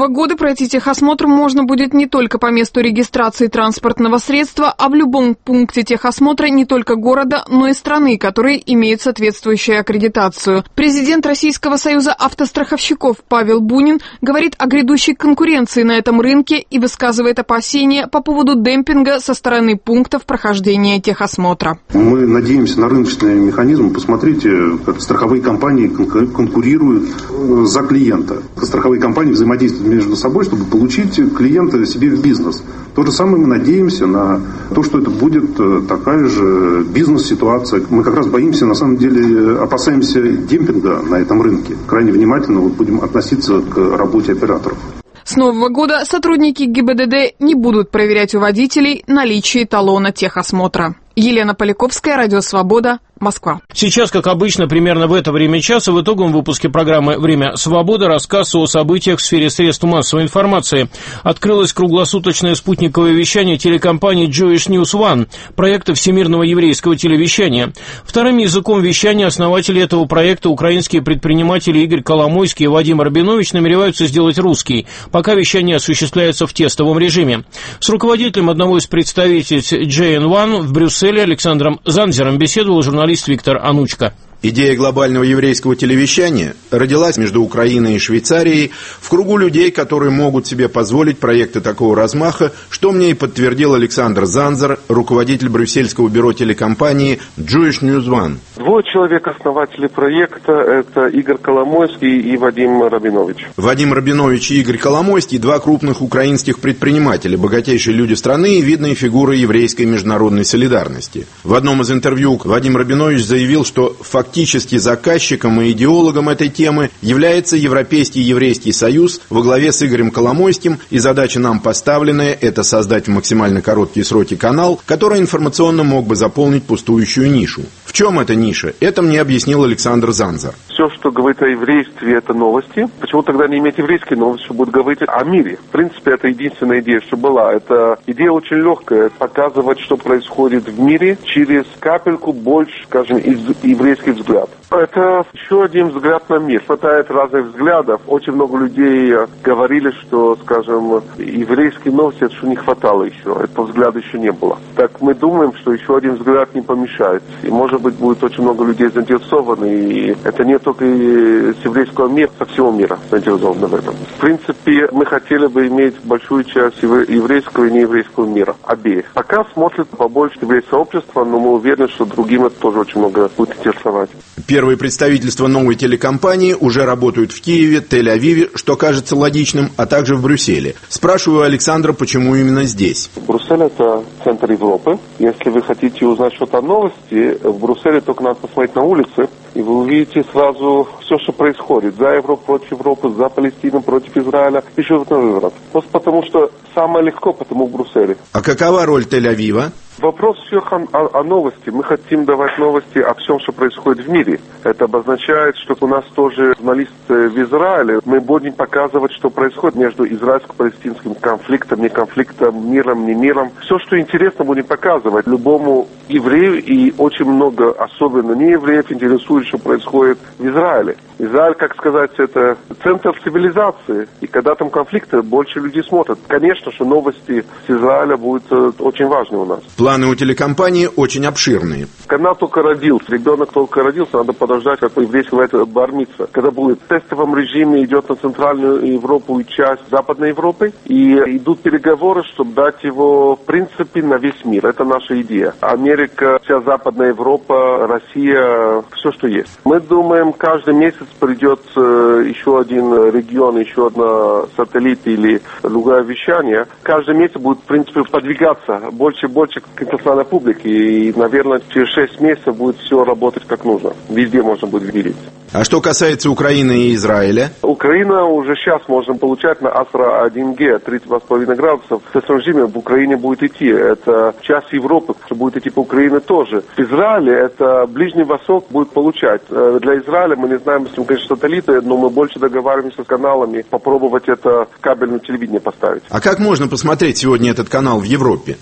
нового года пройти техосмотр можно будет не только по месту регистрации транспортного средства, а в любом пункте техосмотра не только города, но и страны, которые имеют соответствующую аккредитацию. Президент Российского союза автостраховщиков Павел Бунин говорит о грядущей конкуренции на этом рынке и высказывает опасения по поводу демпинга со стороны пунктов прохождения техосмотра. Мы надеемся на рыночный механизм. Посмотрите, как страховые компании конкурируют за клиента. Страховые компании взаимодействуют между собой, чтобы получить клиента себе в бизнес. То же самое мы надеемся на то, что это будет такая же бизнес-ситуация. Мы как раз боимся, на самом деле, опасаемся демпинга на этом рынке. Крайне внимательно вот будем относиться к работе операторов. С нового года сотрудники ГИБДД не будут проверять у водителей наличие талона техосмотра. Елена Поляковская, Радио Свобода, Москва. Сейчас, как обычно, примерно в это время часа в итоговом выпуске программы «Время свободы» рассказ о событиях в сфере средств массовой информации. Открылось круглосуточное спутниковое вещание телекомпании Jewish News One, проекта всемирного еврейского телевещания. Вторым языком вещания основатели этого проекта, украинские предприниматели Игорь Коломойский и Вадим Рабинович, намереваются сделать русский, пока вещание осуществляется в тестовом режиме. С руководителем одного из представительств джей эн один в Брюсселе Александром Занзером беседовал журналист Виктор Анучко. Идея глобального еврейского телевещания родилась между Украиной и Швейцарией в кругу людей, которые могут себе позволить проекты такого размаха, что мне и подтвердил Александр Занзер, руководитель брюссельского бюро телекомпании Jewish News One. Двое человек основателей проекта – это Игорь Коломойский и Вадим Рабинович. Вадим Рабинович и Игорь Коломойский – два крупных украинских предпринимателя, богатейшие люди страны и видные фигуры еврейской международной солидарности. В одном из интервью Вадим Рабинович заявил, что фактически Фактически заказчиком и идеологом этой темы является Европейский еврейский союз во главе с Игорем Коломойским, и задача нам поставленная – это создать в максимально короткие сроки канал, который информационно мог бы заполнить пустующую нишу. В чем эта ниша? Это мне объяснил Александр Занзер. Все, что говорит о еврействе, это новости. Почему тогда не иметь еврейские новости, что будет говорить о мире? В принципе, это единственная идея, что была. Это идея очень легкая – показывать, что происходит в мире через капельку больше, скажем, из еврейских взгляд. Это еще один взгляд на мир. Хватает разных взглядов. Очень много людей говорили, что, скажем, еврейские новости, это что не хватало еще. Этого взгляда еще не было. Так мы думаем, что еще один взгляд не помешает. И, может быть, будет очень много людей заинтересованы. И это не только с еврейского мира, со всего мира заинтересованы в этом. В принципе, мы хотели бы иметь большую часть еврейского и нееврейского мира. Обеих. Пока смотрят побольше еврейского сообщества, но мы уверены, что другим это тоже очень много будет интересовать. Первые представительства новой телекомпании уже работают в Киеве, Тель-Авиве, что кажется логичным, а также в Брюсселе. Спрашиваю Александра, почему именно здесь. Брюссель – это центр Европы. Если вы хотите узнать что-то о новости, в Брюсселе только надо посмотреть на улицы, и вы увидите сразу все, что происходит. За Европу, против Европы, за Палестину, против Израиля, еще в Европе. Просто потому, что самое легко, потому в Брюсселе. А какова роль Тель-Авива? Вопрос всех о, о, о новости. Мы хотим давать новости о всем, что происходит в мире. Это обозначает, что у нас тоже журналисты в Израиле. Мы будем показывать, что происходит между израильско-палестинским конфликтом, не конфликтом, миром, не миром. Все, что интересно, будем показывать любому еврею, и очень много, особенно не евреев, интересует, что происходит в Израиле. Израиль, как сказать, это центр цивилизации. И когда там конфликты, больше людей смотрят. Конечно, что новости с Израиля будут очень важны у нас. Планы у телекомпании очень обширные. Канал только родился, ребенок только родился, надо подождать, как еврейский говорит, бар-мицва. Когда будет в тестовом режиме, идет на Центральную Европу и часть Западной Европы, и идут переговоры, чтобы дать его, в принципе, на весь мир. Это наша идея. Америка, вся Западная Европа, Россия, все, что есть. Мы думаем, каждый месяц придет еще один регион, еще одна сателлит или другое вещание. Каждый месяц будет, в принципе, подвигаться больше и больше к internaциональной публике. И, наверное, через шесть месяцев будет все работать как нужно. Везде можно будет видеть. А что касается Украины и Израиля? Украина уже сейчас можно получать на Астра один Г, тридцать два с половиной градусов. В тестовом режиме в Украине будет идти. Это часть Европы, что будет идти по Украине тоже. В Израиле это Ближний Восток будет получать. Для Израиля мы не знаем, если мы, конечно, сателлиты, но мы больше договариваемся с каналами, попробовать это в кабельное телевидение поставить. А как можно посмотреть сегодня этот канал в Европе?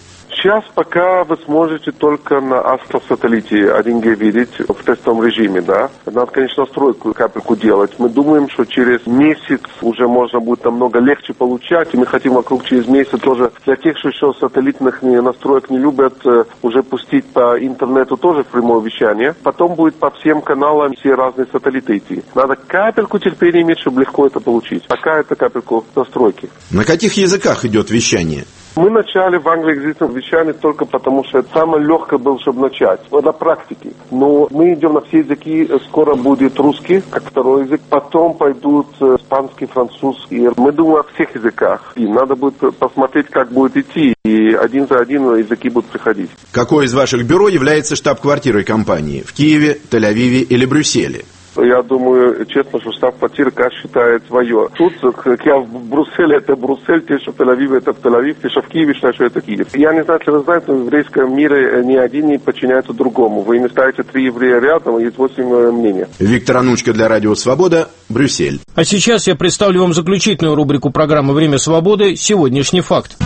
Сейчас пока вы сможете только на Астра-сателлите один джи видеть в тестовом режиме, да. Надо, конечно, настройку капельку делать. Мы думаем, что через месяц уже можно будет намного легче получать, и мы хотим вокруг через месяц тоже для тех, что еще сателлитных настроек не любят, уже пустить по интернету тоже в прямое вещание. Потом будет по всем каналам все разные сателлиты идти. Надо капельку терпения иметь, чтобы легко это получить. Пока это капельку настройки. На каких языках идет вещание? Мы начали в англоязычном вещании только потому, что это самое легкое было, чтобы начать. На практике. Но мы идем на все языки. Скоро будет русский, как второй язык. Потом пойдут испанский, французский. Мы думаем о всех языках. И надо будет посмотреть, как будет идти. И один за один языки будут приходить. Какое из ваших бюро является штаб-квартирой компании? В Киеве, Тель-Авиве или Брюсселе? Я думаю, честно, что штаб-квартира каждый считает свое. Тут, как я в Брюсселе, это Брюссель, те, что в Тель-Авиве, это в Тель-Авив, те, что в Киеве, считают, что это Киев. Я не знаю, если вы знаете, но в еврейском мире ни один не подчиняется другому. Вы не ставите три еврея рядом, есть восемь мнений. Виктор Анучко для Радио Свобода, Брюссель. А сейчас я представлю вам заключительную рубрику программы «Время свободы. Сегодняшний факт».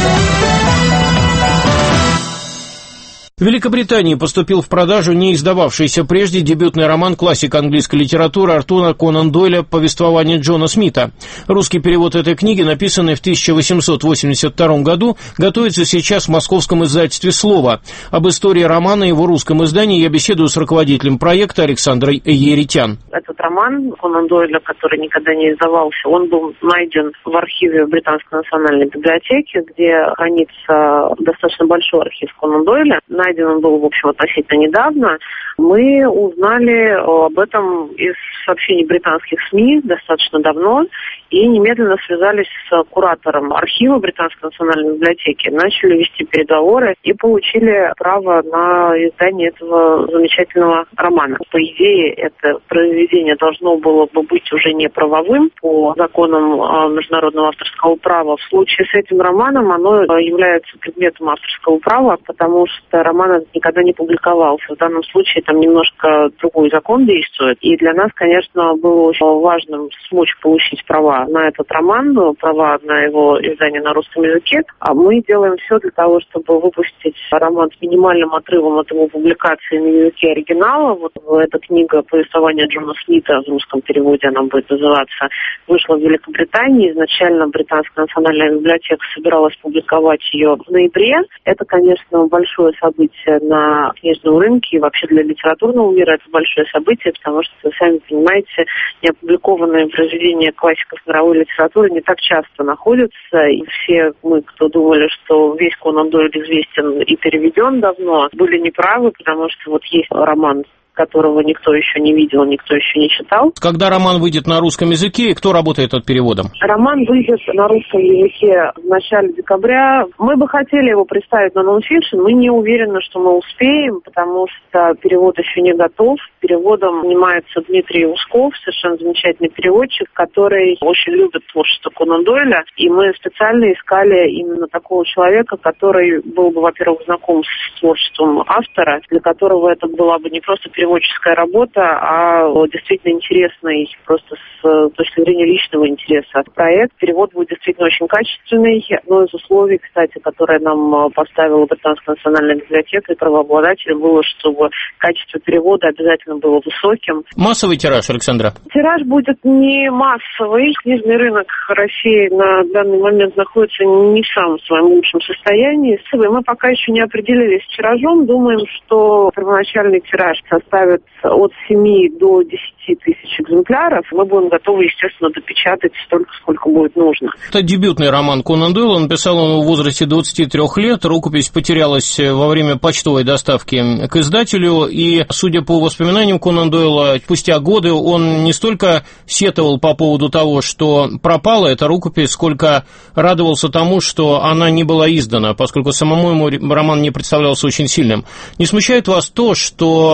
В Великобритании поступил в продажу не издававшийся прежде дебютный роман классика английской литературы Артура Конан Дойля «Повествование Джона Смита». Русский перевод этой книги, написанный в тысяча восемьсот восемьдесят втором году, готовится сейчас в московском издательстве «Слово». Об истории романа и его русском издании я беседую с руководителем проекта Александрой Еритян. Этот роман Конан Дойля, который никогда не издавался, он был найден в архиве Британской национальной библиотеки, где хранится достаточно большой архив Конан Дойля. Найден он был, в общем, относительно недавно. Мы узнали об этом из сообщений британских СМИ достаточно давно и немедленно связались с куратором архива Британской национальной библиотеки, начали вести переговоры и получили право на издание этого замечательного романа. По идее, это произведение должно было бы быть уже не правовым по законам международного авторского права. В случае с этим романом оно является предметом авторского права, потому что роман никогда не публиковался. В данном случае там немножко другой закон действует. И для нас, конечно, было очень важным смочь получить права на этот роман, права на его издание на русском языке. А мы делаем все для того, чтобы выпустить роман с минимальным отрывом от его публикации на языке оригинала. Вот эта книга «Повествование Джона Смита», в русском переводе она будет называться, вышла в Великобритании. Изначально Британская национальная библиотека собиралась публиковать ее в ноябре. Это, конечно, большое событие на книжном рынке и вообще для литературного мира это большое событие, потому что, вы сами понимаете, неопубликованные произведения классиков мировой литературы не так часто находятся, и все мы, кто думали, что весь Конан Дойль известен и переведен давно, были неправы, потому что вот есть роман, которого никто еще не видел, никто еще не читал. Когда роман выйдет на русском языке, кто работает над переводом? Роман выйдет на русском языке в начале декабря. Мы бы хотели его представить на нонфикшн, мы не уверены, что мы успеем, потому что перевод еще не готов. Переводом занимается Дмитрий Усков, совершенно замечательный переводчик, который очень любит творчество Конан Дойля, и мы специально искали именно такого человека, который был бы, во-первых, знаком с творчеством автора, для которого это была бы не просто переводческая работа, а действительно интересный, просто с точки зрения личного интереса проект. Перевод будет действительно очень качественный. Одно из условий, кстати, которое нам поставила Британская национальная библиотека и правообладатель, было, чтобы качество перевода обязательно было высоким. Массовый тираж, Александра? Тираж будет не массовый. Книжный рынок России на данный момент находится не в самом своем лучшем состоянии. Мы пока еще не определились с тиражом. Думаем, что первоначальный тираж составит от семи до десяти тысяч экземпляров. Мы будем готовы, естественно, допечатать столько, сколько будет нужно. Это дебютный роман Конан Дойла. Он писал его в возрасте двадцати трёх лет. Рукопись потерялась во время почтовой доставки к издателю. И, судя по воспоминаниям Конан Дойла, спустя годы он не столько сетовал по поводу того, что пропала эта рукопись, сколько радовался тому, что она не была издана, поскольку самому ему роман не представлялся очень сильным. Не смущает вас то, что могут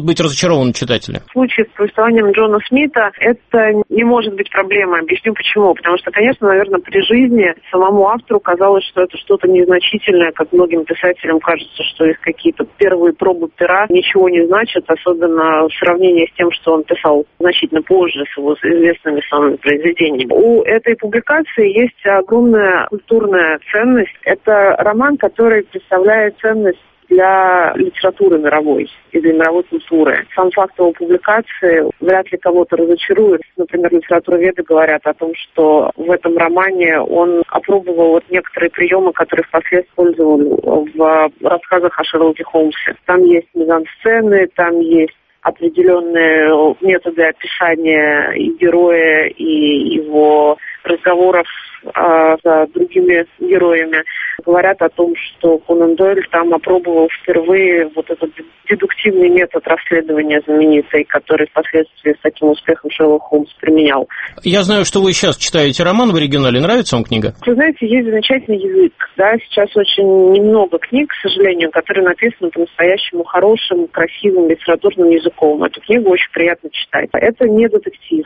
быть разочарованы читатели? В случае с повествованием Джона Смита это не может быть проблемой. Объясню почему. Потому что, конечно, наверное, при жизни самому автору казалось, что это что-то незначительное, как многим писателям кажется, что их какие-то первые пробы пера ничего не значат, особенно в сравнении с тем, что он писал значительно позже с его известными самыми произведениями. У этой публикации есть огромная культурная ценность. Это роман, который представляет ценность для литературы мировой и для мировой культуры. Сам факт его публикации вряд ли кого-то разочарует. Например, литературоведы говорят о том, что в этом романе он опробовал вот некоторые приемы, которые впоследствии использовал в рассказах о Шерлоке Холмсе. Там есть мизансцены, там есть определенные методы описания и героя, и его разговоров а, с другими героями. Говорят о том, что Конан Дойль там опробовал впервые вот этот дедуктивный метод расследования знаменитый, который впоследствии с таким успехом Шерлок Холмс применял. Я знаю, что вы сейчас читаете роман в оригинале. Нравится вам книга? Вы знаете, есть замечательный язык. Да? Сейчас очень немного книг, к сожалению, которые написаны по-настоящему хорошим, красивым литературным языком. Эту книгу очень приятно читать. Это не детектив.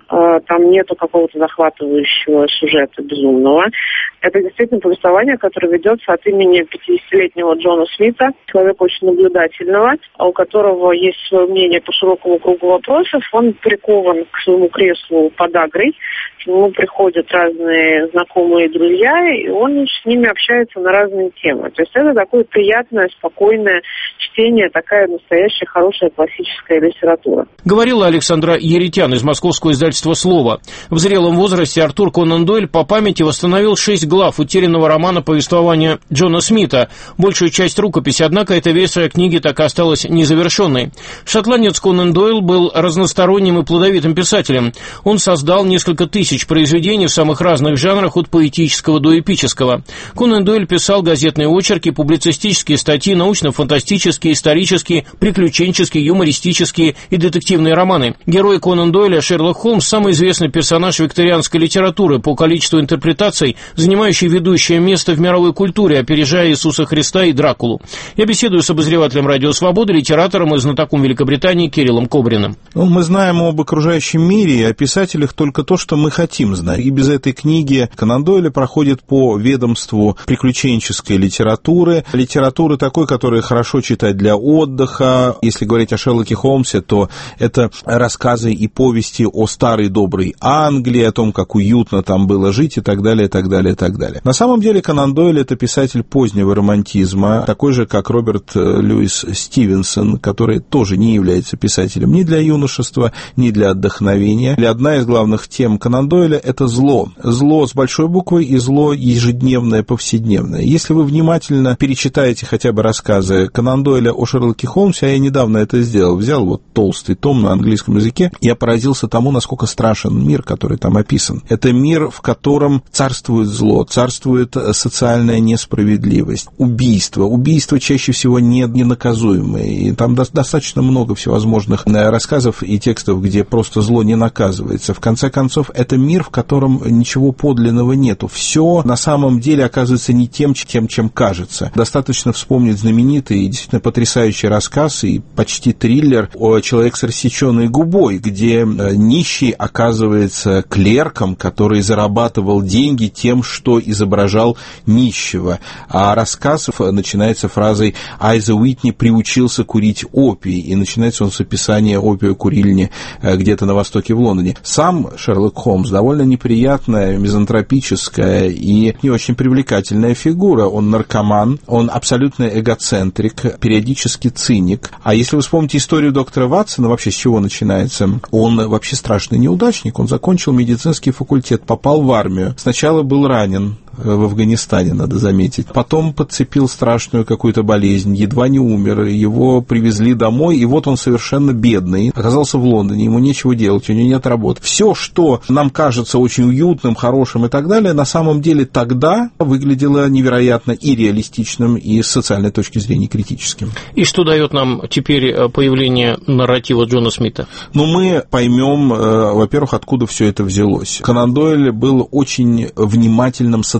Там нету какого-то захватывающего сюжета безумного. Это действительно повествование, которое ведется от имени пятидесятилетнего Джона Смита, человека очень наблюдательного, у которого есть свое мнение по широкому кругу вопросов. Он прикован к своему креслу подагрой. К нему приходят разные знакомые друзья, и он с ними общается на разные темы. То есть это такое приятное, спокойное чтение, такая настоящая хорошая классическая литература. Говорила Александра Еретян из московского издательства «Слово». В зрелом возрасте Артур Конан Дойль по памяти восстановил шесть глав утерянного романа повествования Джона Смита. Большую часть рукописи, однако, эта версия книги так и осталась незавершенной. Шотландец Конан Дойл был разносторонним и плодовитым писателем. Он создал несколько тысяч произведений в самых разных жанрах, от поэтического до эпического. Конан Дойль писал газетные очерки, публицистические статьи, научно-фантастические, исторические, приключенческие, юмористические и детективные романы. Герой Конан Дойля, Шерлок Холмс, самый известный персонаж викторианской литературы по количеству интерпретаций, занимающий ведущее место в мировой культуре, опережая Иисуса Христа и Дракулу. Я беседую с обозревателем «Радио Свобода», литератором и знатоком Великобритании Кириллом Кобриным. Ну, мы знаем об окружающем мире и о писателях только то, что мы хотим знать. И без этой книги Конан Дойль проходит по ведомству приключенческой литературы, литературы такой, которую хорошо читать для отдыха. Если говорить о Шерлоке Холмсе, то это рассказы и повести о старой доброй Англии, о том, как уютно там было жить и так далее, и так далее, и так далее. На самом деле Конан Дойль — это писатель позднего романтизма, такой же, как Роберт Льюис Стивенсон, который тоже не является писателем ни для юношества, ни для отдохновения. И одна из главных тем Конан Дойля — это зло. Зло с большой буквы и зло ежедневное, повседневное. Если вы внимательно перечитаете хотя бы рассказы Конан Дойля о Шерлоке Холмсе, а я недавно это сделал, взял вот толстый том на английском языке, я поразился тому, насколько страшен мир, который там описан. Это мир, в котором царствует зло, царствует социальная несправедливость, убийство. Убийства чаще всего не, ненаказуемые. И там до, достаточно много всевозможных рассказов и текстов, где просто зло не наказывается. В конце концов, это мир, в котором ничего подлинного нету. Все на самом деле оказывается не тем, чем, чем кажется. Достаточно вспомнить знаменитый и действительно потрясающий рассказ и почти триллер о «Человек с рассеченной губой», где нищий оказывается клерком, который зарабатывал деньги тем, что изображал нищего. А рассказ начинается фразой «Айза Уитни приучился курить опий», и начинается он с описания опиокурильни где-то на востоке в Лондоне. Сам Шерлок Холмс довольно неприятная, мизантропическая и не очень привлекательная фигура. Он наркоман, он абсолютно эгоцентрик, периодически циник. А если вы вспомните историю доктора Ватсона, вообще с чего начинается? Он вообще страшный неудачник, он закончил медицинский факультет, попал в армию. Сначала был ранен в Афганистане, надо заметить. Потом подцепил страшную какую-то болезнь, едва не умер, его привезли домой, и вот он совершенно бедный, оказался в Лондоне, ему нечего делать, у него нет работы. Все, что нам кажется очень уютным, хорошим и так далее, на самом деле тогда выглядело невероятно и реалистичным, и с социальной точки зрения критическим. И что дает нам теперь появление нарратива Джона Смита? Ну, мы поймем, во-первых, откуда все это взялось. Конан Дойль был очень внимательным социалистом,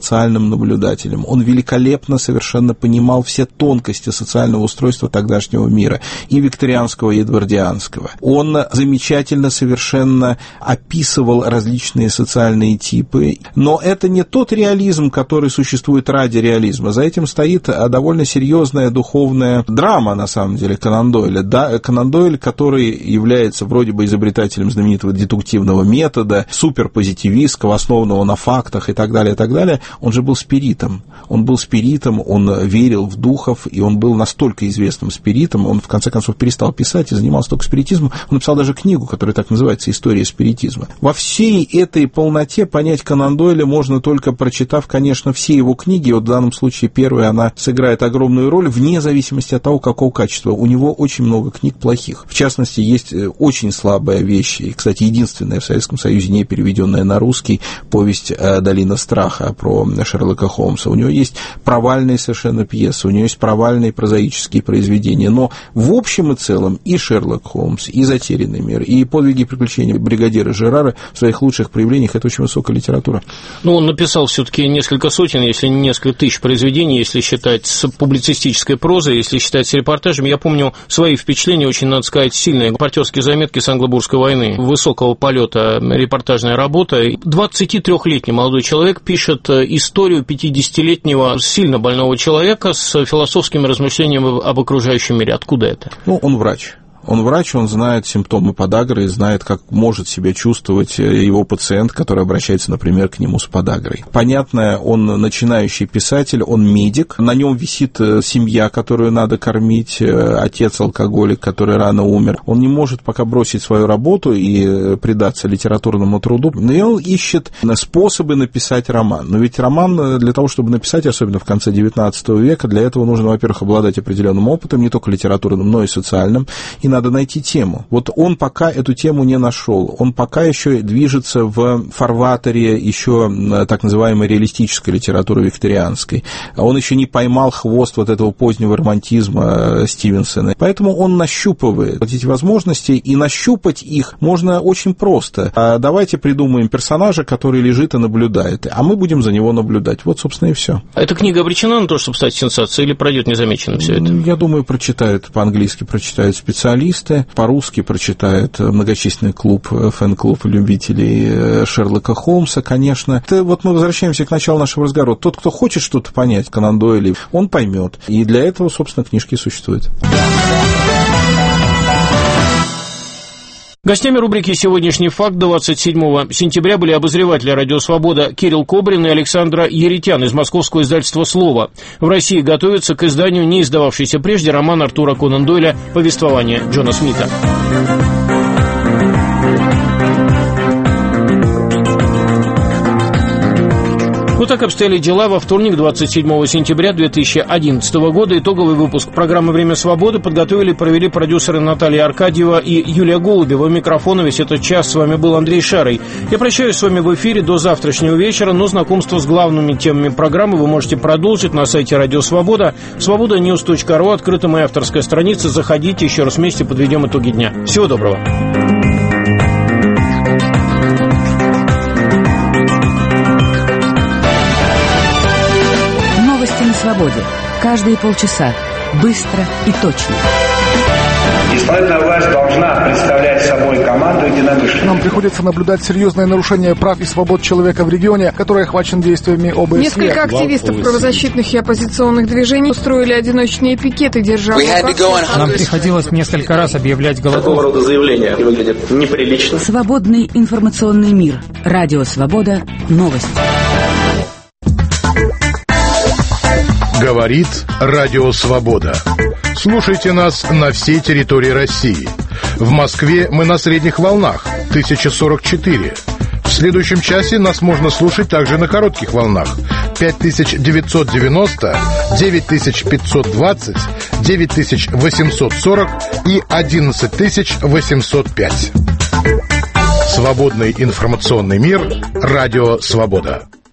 социальным наблюдателем. Он великолепно совершенно понимал все тонкости социального устройства тогдашнего мира, и викторианского, и эдвардианского. Он замечательно совершенно описывал различные социальные типы, но это не тот реализм, который существует ради реализма. За этим стоит довольно серьезная духовная драма, на самом деле, Конан Дойля. Да, Конан Дойль, который является вроде бы изобретателем знаменитого дедуктивного метода, суперпозитивистского, основанного на фактах и так далее, и так далее, он же был спиритом. Он был спиритом, он верил в духов, и он был настолько известным спиритом, он в конце концов перестал писать и занимался только спиритизмом. Он написал даже книгу, которая так называется «История спиритизма». Во всей этой полноте понять Конан Дойля можно только прочитав, конечно, все его книги. Вот в данном случае первая, она сыграет огромную роль вне зависимости от того, какого качества. У него очень много книг плохих. В частности, есть очень слабая вещь, и, кстати, единственная в Советском Союзе не переведенная на русский повесть «Долина страха» про Шерлока Холмса. У него есть провальные совершенно пьесы, у него есть провальные прозаические произведения, но в общем и целом и Шерлок Холмс, и «Затерянный мир», и «Подвиги и приключения бригадира Жерара» в своих лучших проявлениях — это очень высокая литература. Ну, он написал все-таки несколько сотен, если не несколько тысяч произведений, если считать с публицистической прозой, если считать с репортажами. Я помню свои впечатления, очень, надо сказать, сильные. Репортерские заметки с Англо-Бурской войны, высокого полета репортажная работа. двадцатитрёхлетний молодой человек пишет историю пятидесятилетнего сильно больного человека с философскими размышлениями об окружающем мире. Откуда это? Ну, он врач. Он врач, он знает симптомы подагры, знает, как может себя чувствовать его пациент, который обращается, например, к нему с подагрой. Понятно, он начинающий писатель, он медик, на нем висит семья, которую надо кормить, отец алкоголик, который рано умер. Он не может пока бросить свою работу и предаться литературному труду, но он ищет способы написать роман. Но ведь роман для того, чтобы написать, особенно в конце девятнадцатого века, для этого нужно, во-первых, обладать определенным опытом, не только литературным, но и социальным, и надо найти тему. Вот он пока эту тему не нашел. Он пока еще движется в фарватере еще так называемой реалистической литературы викторианской. Он еще не поймал хвост вот этого позднего романтизма Стивенсона. Поэтому он нащупывает вот эти возможности, и нащупать их можно очень просто. А давайте придумаем персонажа, который лежит и наблюдает, а мы будем за него наблюдать. Вот, собственно, и все. Эта книга обречена на то, чтобы стать сенсацией, или пройдет незамеченным все это? Я думаю, прочитают по-английски, прочитают специалисты. По-русски прочитает многочисленный клуб, фэн-клуб любителей Шерлока Холмса, конечно. Это вот мы возвращаемся к началу нашего разговора. Тот, кто хочет что-то понять, Конан Дойля, он поймет. И для этого, собственно, книжки существуют. Гостями рубрики «Сегодняшний факт» двадцать седьмого сентября были обозреватели «Радио Свобода» Кирилл Кобрин и Александра Еритян из московского издательства «Слово». В России готовится к изданию не издававшийся прежде роман Артура Конан Дойля «Повествование Джона Смита». Вот так обстояли дела во вторник, двадцать седьмого сентября две тысячи одиннадцатого года. Итоговый выпуск программы «Время свободы» подготовили и провели продюсеры Наталья Аркадьева и Юлия Голубева. У микрофона весь этот час с вами был Андрей Шарый. Я прощаюсь с вами в эфире до завтрашнего вечера, но знакомство с главными темами программы вы можете продолжить на сайте «Радио Свобода». свобода ньюс точка ру, открыта моя авторская страница. Заходите, еще раз вместе подведем итоги дня. Всего доброго. Свободе. Каждые полчаса. Быстро и точно. Исполнительная власть должна представлять собой команду единомышленников. Нам приходится наблюдать серьезное нарушение прав и свобод человека в регионе, который охвачен действиями О Бэ Эс Е. Несколько активистов правозащитных и оппозиционных движений устроили одиночные пикеты, держа... Нам приходилось несколько раз объявлять голодовку. Такого рода заявления выглядят неприлично. Свободный информационный мир. Радио Свобода. Новости. Говорит Радио Свобода. Слушайте нас на всей территории России. В Москве мы на средних волнах тысяча сорок четыре. В следующем часе нас можно слушать также на коротких волнах пять тысяч девятьсот девяносто, девять тысяч пятьсот двадцать, девять тысяч восемьсот сорок и одиннадцать тысяч восемьсот пять. Свободный информационный мир. Радио Свобода.